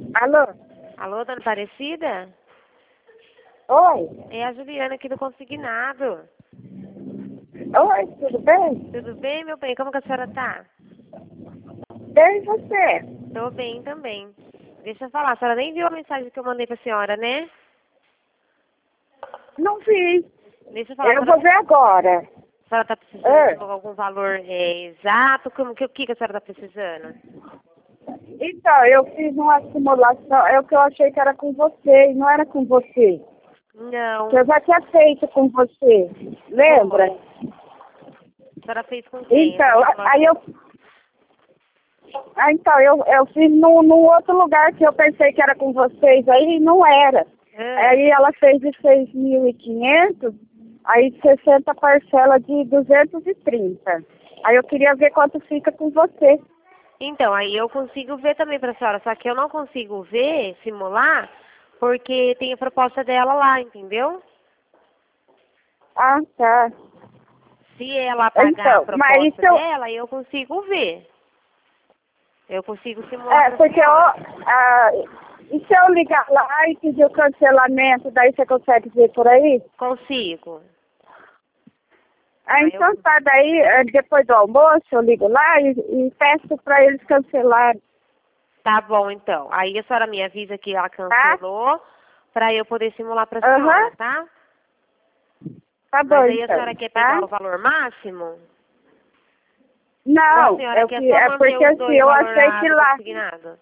Alô? Alô, dona Aparecida? Oi? É a Juliana aqui do Consignado. Oi, tudo bem? Tudo bem, meu bem? Como que a senhora tá? Bem, e você? Tô bem também. Deixa eu falar, a senhora nem viu a mensagem que eu mandei pra senhora, né? Não vi. Deixa eu falar, Eu vou ver agora. a senhora tá precisando de algum valor exato? O que a senhora tá precisando? Então, eu fiz uma simulação, é o que eu achei que era com você, e não era com você. Não. Que eu já tinha feito com você, lembra? A senhora fez com quem? Então, aí eu... então, eu fiz num outro lugar que eu pensei que era com vocês aí, e não era. Aí ela fez de 6.500, aí 60 parcela de 230. Aí eu queria ver quanto fica com você. Então, aí eu consigo ver também pra senhora, só que eu não consigo ver, simular, porque tem a proposta dela lá, entendeu? Ah, tá. Se ela pagar Então, a proposta mas isso dela, eu consigo ver. Eu consigo simular pra porque senhora. e se eu ligar lá e pedir o cancelamento, daí você consegue ver por aí? Consigo. Ah, então tá, daí depois do almoço eu ligo lá e peço para eles cancelarem. Tá bom, então. Aí a senhora me avisa que ela cancelou, pra eu poder simular pra Aham. senhora, tá? Tá bom, Mas aí a então. senhora quer Tá? pegar o valor máximo? Ou a Não, senhora quer só é manter porque os assim, dois eu valores achei que do lá... consignado?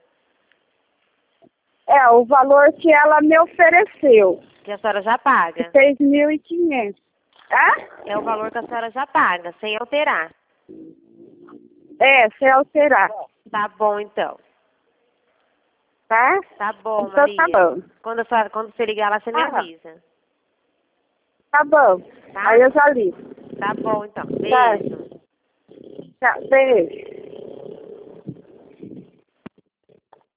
o valor que ela me ofereceu, Que a senhora já paga. 6.500. Tá? É o valor que a senhora já paga, sem alterar. Sem alterar. Tá bom, então. Tá? Tá bom, Então tá Maria. bom. Quando você ligar lá, você me Ah, avisa. tá bom. Tá? Aí eu já ligo. Tá bom, então. Tá. Beijo. Tá, beijo.